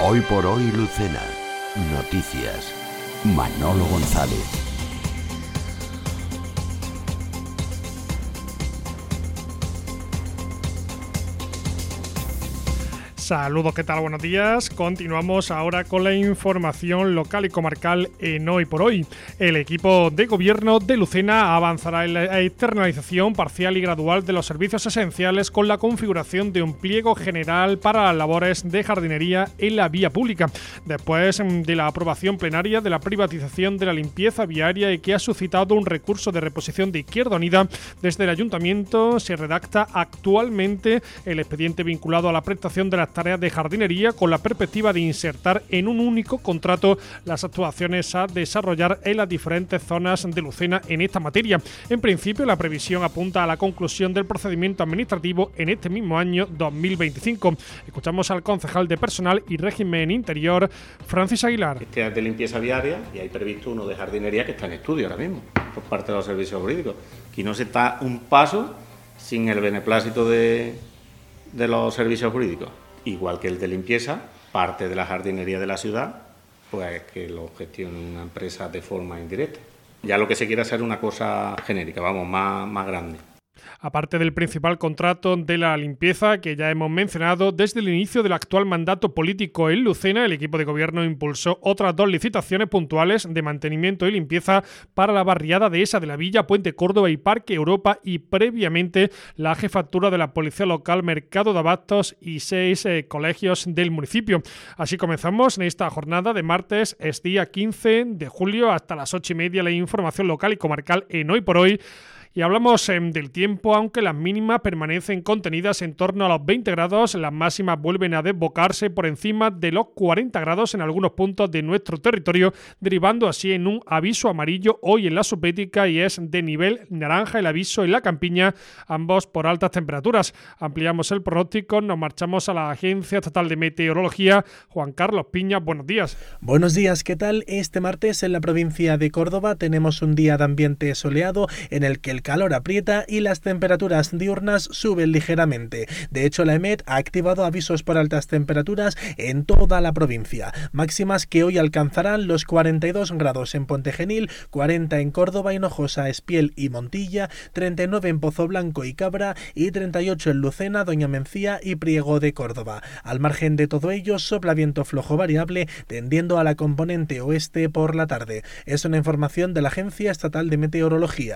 Hoy por hoy, Lucena. Noticias. Manolo González. Saludos, ¿qué tal? Buenos días. Continuamos ahora con la información local y comarcal en Hoy por Hoy. El equipo de gobierno de Lucena avanzará en la externalización parcial y gradual de los servicios esenciales con la configuración de un pliego general para las labores de jardinería en la vía pública, después de la aprobación plenaria de la privatización de la limpieza viaria y que ha suscitado un recurso de reposición de Izquierda Unida. Desde el Ayuntamiento se redacta actualmente el expediente vinculado a la prestación de las tareas de jardinería con la perspectiva de insertar en un único contrato las actuaciones a desarrollar en las diferentes zonas de Lucena en esta materia. En principio, la previsión apunta a la conclusión del procedimiento administrativo en este mismo año 2025. Escuchamos al concejal de Personal y Régimen Interior, Francis Aguilar. Este es de limpieza viaria y hay previsto uno de jardinería que está en estudio ahora mismo por parte de los servicios jurídicos. Aquí no se está un paso sin el beneplácito de los servicios jurídicos. Igual que el de limpieza, parte de la jardinería de la ciudad, pues que lo gestione una empresa de forma indirecta. Ya lo que se quiere hacer es una cosa genérica, más grande. Aparte del principal contrato de la limpieza que ya hemos mencionado, desde el inicio del actual mandato político en Lucena, el equipo de gobierno impulsó otras 2 licitaciones puntuales de mantenimiento y limpieza para la barriada dehesa de la Villa, Puente Córdoba y Parque Europa, y previamente la jefatura de la Policía Local, Mercado de Abastos y 6 colegios del municipio. Así comenzamos en esta jornada de martes, es día 15 de julio, hasta las 8:30 la información local y comarcal en Hoy por Hoy. Y hablamos del tiempo, aunque las mínimas permanecen contenidas en torno a los 20 grados, las máximas vuelven a desbocarse por encima de los 40 grados en algunos puntos de nuestro territorio, derivando así en un aviso amarillo hoy en la Subbética y es de nivel naranja el aviso en la Campiña, ambos por altas temperaturas. Ampliamos el pronóstico, nos marchamos a la Agencia Estatal de Meteorología. Juan Carlos Piña, buenos días. Buenos días, ¿qué tal? Este martes en la provincia de Córdoba tenemos un día de ambiente soleado en el que el calor aprieta y las temperaturas diurnas suben ligeramente. De hecho, la EMET ha activado avisos por altas temperaturas en toda la provincia. Máximas que hoy alcanzarán los 42 grados en Puente Genil, 40 en Córdoba, Hinojosa, Espiel y Montilla, 39 en Pozoblanco y Cabra y 38 en Lucena, Doña Mencía y Priego de Córdoba. Al margen de todo ello, sopla viento flojo variable tendiendo a la componente oeste por la tarde. Es una información de la Agencia Estatal de Meteorología.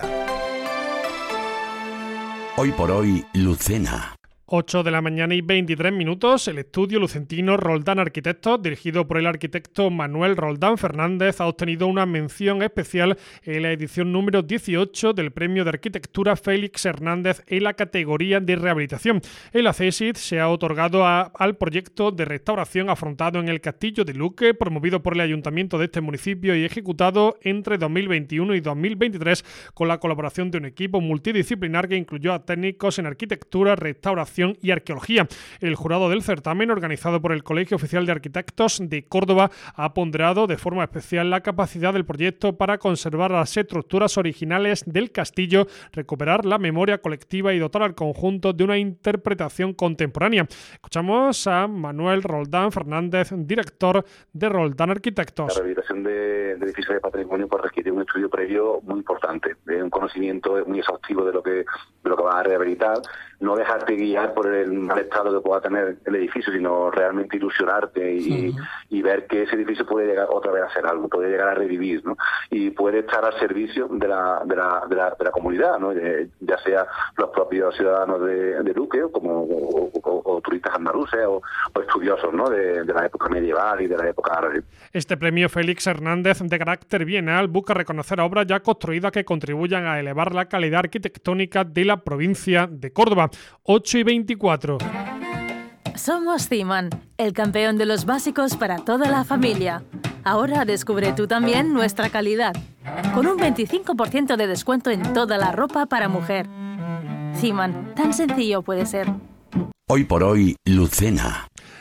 Hoy por hoy, Lucena. 8 de la mañana y 23 minutos, el estudio lucentino Roldán Arquitectos, dirigido por el arquitecto Manuel Roldán Fernández, ha obtenido una mención especial en la edición número 18 del Premio de Arquitectura Félix Hernández en la categoría de rehabilitación. El ACESID se ha otorgado al proyecto de restauración afrontado en el Castillo de Luque, promovido por el Ayuntamiento de este municipio y ejecutado entre 2021 y 2023 con la colaboración de un equipo multidisciplinar que incluyó a técnicos en arquitectura, restauración y arqueología. El jurado del certamen, organizado por el Colegio Oficial de Arquitectos de Córdoba, ha ponderado de forma especial la capacidad del proyecto para conservar las estructuras originales del castillo, recuperar la memoria colectiva y dotar al conjunto de una interpretación contemporánea. Escuchamos a Manuel Roldán Fernández, director de Roldán Arquitectos. La rehabilitación de edificios de patrimonio pues requiere un estudio previo muy importante, un conocimiento muy exhaustivo de lo que va a rehabilitar, no dejarte guiar por el mal estado que pueda tener el edificio, sino realmente ilusionarte y ver que ese edificio puede llegar otra vez a ser algo, puede llegar a revivir, ¿no? Y puede estar al servicio de la comunidad, ¿no? Ya sea los propios ciudadanos de Luque o turistas andaluces o estudiosos, ¿no? de la época medieval y de la época árabe. Este premio Félix Hernández, de carácter bienal, busca reconocer obras ya construidas que contribuyan a elevar la calidad arquitectónica de la provincia de Córdoba. 8:24. Somos Ciman, el campeón de los básicos para toda la familia. Ahora descubre tú también nuestra calidad, con un 25% de descuento en toda la ropa para mujer. Ciman, tan sencillo puede ser. Hoy por hoy, Lucena.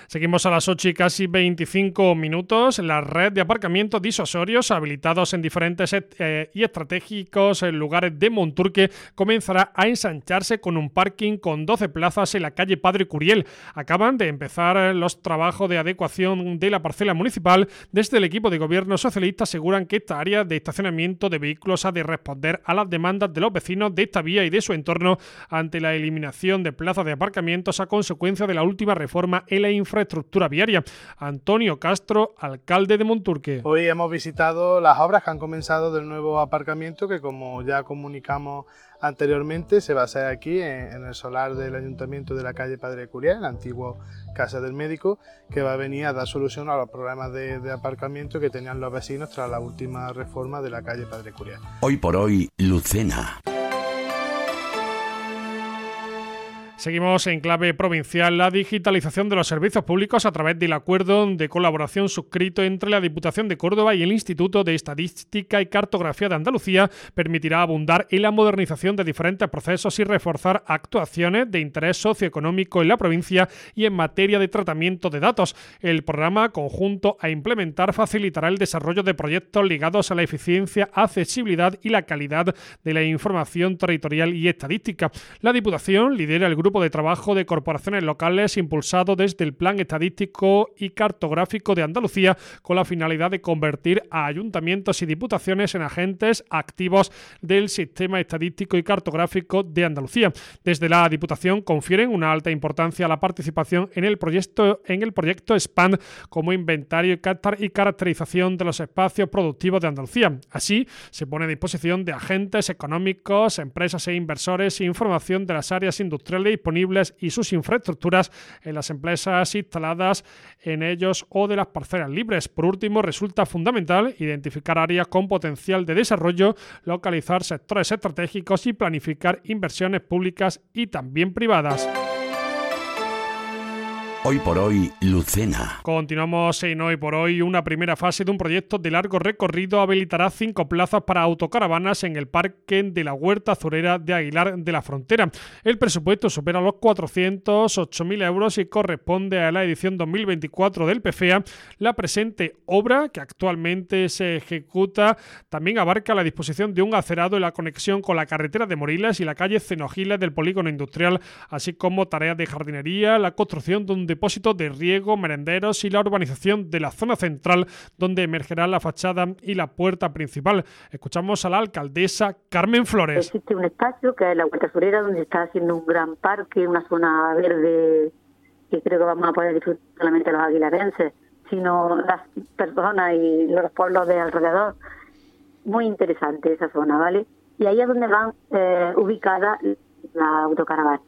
Seguimos a las 8 y casi 25 minutos. La red de aparcamientos disuasorios habilitados en diferentes y estratégicos lugares de Monturque comenzará a ensancharse con un parking con 12 plazas en la calle Padre Curiel. Acaban de empezar los trabajos de adecuación de la parcela municipal. Desde el equipo de gobierno socialista aseguran que esta área de estacionamiento de vehículos ha de responder a las demandas de los vecinos de esta vía y de su entorno ante la eliminación de plazas de aparcamientos a consecuencia de la última reforma en la infraestructura viaria. Antonio Castro, alcalde de Monturque. Hoy hemos visitado las obras que han comenzado del nuevo aparcamiento que, como ya comunicamos anteriormente, se va a hacer aquí en el solar del Ayuntamiento de la calle Padre Curiel, la antigua Casa del Médico, que va a venir a dar solución a los problemas de aparcamiento que tenían los vecinos tras la última reforma de la calle Padre Curiel. Hoy por hoy, Lucena. Seguimos en clave provincial. La digitalización de los servicios públicos a través del acuerdo de colaboración suscrito entre la Diputación de Córdoba y el Instituto de Estadística y Cartografía de Andalucía permitirá abundar en la modernización de diferentes procesos y reforzar actuaciones de interés socioeconómico en la provincia y en materia de tratamiento de datos. El programa conjunto a implementar facilitará el desarrollo de proyectos ligados a la eficiencia, accesibilidad y la calidad de la información territorial y estadística. La Diputación lidera el grupo de trabajo de corporaciones locales impulsado desde el Plan Estadístico y Cartográfico de Andalucía con la finalidad de convertir a ayuntamientos y diputaciones en agentes activos del sistema estadístico y cartográfico de Andalucía. Desde la Diputación confieren una alta importancia a la participación en el proyecto SPAN como inventario y caracterización de los espacios productivos de Andalucía. Así, se pone a disposición de agentes económicos, empresas e inversores información de las áreas industriales disponibles y sus infraestructuras en las empresas instaladas en ellos o de las parcelas libres. Por último, resulta fundamental identificar áreas con potencial de desarrollo, localizar sectores estratégicos y planificar inversiones públicas y también privadas. Hoy por hoy, Lucena. Continuamos en Hoy por Hoy. Una primera fase de un proyecto de largo recorrido habilitará 5 plazas para autocaravanas en el parque de la Huerta Azurera de Aguilar de la Frontera. El presupuesto supera los 408.000 euros y corresponde a la edición 2024 del PFEA. La presente obra, que actualmente se ejecuta, también abarca la disposición de un acerado en la conexión con la carretera de Moriles y la calle Cenogiles del polígono industrial, así como tareas de jardinería, la construcción de un depósito de riego, merenderos y la urbanización de la zona central, donde emergerá la fachada y la puerta principal. Escuchamos a la alcaldesa Carmen Flores. Existe un espacio que es la Huerta Azurera, donde se está haciendo un gran parque, una zona verde que creo que vamos a poder disfrutar solamente los aguilarenses, sino las personas y los pueblos de alrededor. Muy interesante esa zona, ¿vale? Y ahí es donde van ubicadas las autocaravanas.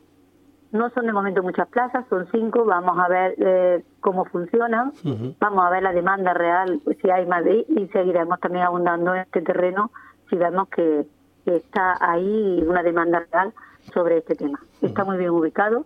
No son de momento muchas plazas, son 5, vamos a ver cómo funcionan, vamos a ver la demanda real, si hay más de, y seguiremos también abundando en este terreno si vemos que está ahí una demanda real sobre este tema. Está muy bien ubicado.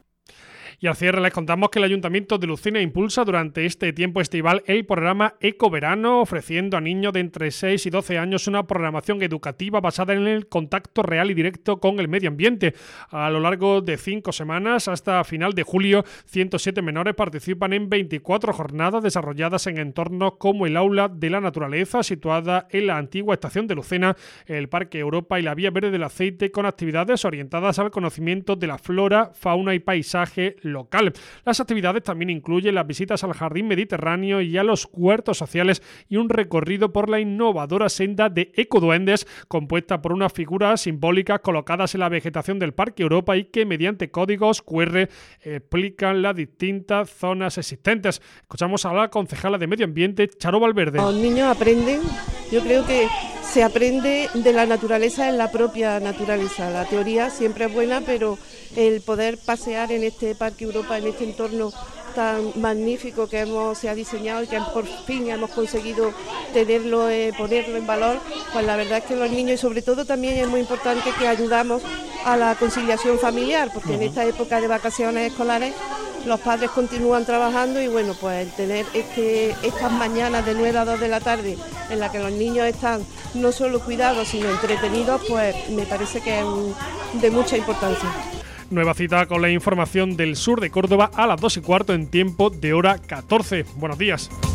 Y al cierre les contamos que el Ayuntamiento de Lucena impulsa durante este tiempo estival el programa Ecoverano, ofreciendo a niños de entre 6 y 12 años una programación educativa basada en el contacto real y directo con el medio ambiente. A lo largo de 5 semanas, hasta final de julio, 107 menores participan en 24 jornadas desarrolladas en entornos como el Aula de la Naturaleza, situada en la antigua estación de Lucena, el Parque Europa y la Vía Verde del Aceite, con actividades orientadas al conocimiento de la flora, fauna y paisaje local. Las actividades también incluyen las visitas al Jardín Mediterráneo y a los huertos sociales y un recorrido por la innovadora senda de ecoduendes, compuesta por unas figuras simbólicas colocadas en la vegetación del Parque Europa y que mediante códigos QR explican las distintas zonas existentes. Escuchamos a la concejala de Medio Ambiente, Charo Valverde. Los niños aprenden, yo creo que se aprende de la naturaleza en la propia naturaleza. La teoría siempre es buena, pero el poder pasear en este Parque Europa, en este entorno tan magnífico que se ha diseñado y que por fin hemos conseguido tenerlo, ponerlo en valor, pues la verdad es que los niños, y sobre todo también es muy importante que ayudamos a la conciliación familiar, porque en esta época de vacaciones escolares los padres continúan trabajando y bueno, pues el tener estas mañanas de 9 a 2 de la tarde en la que los niños están no solo cuidados sino entretenidos, pues me parece que es de mucha importancia. Nueva cita con la información del sur de Córdoba a las 2:15 en tiempo de hora 14. Buenos días.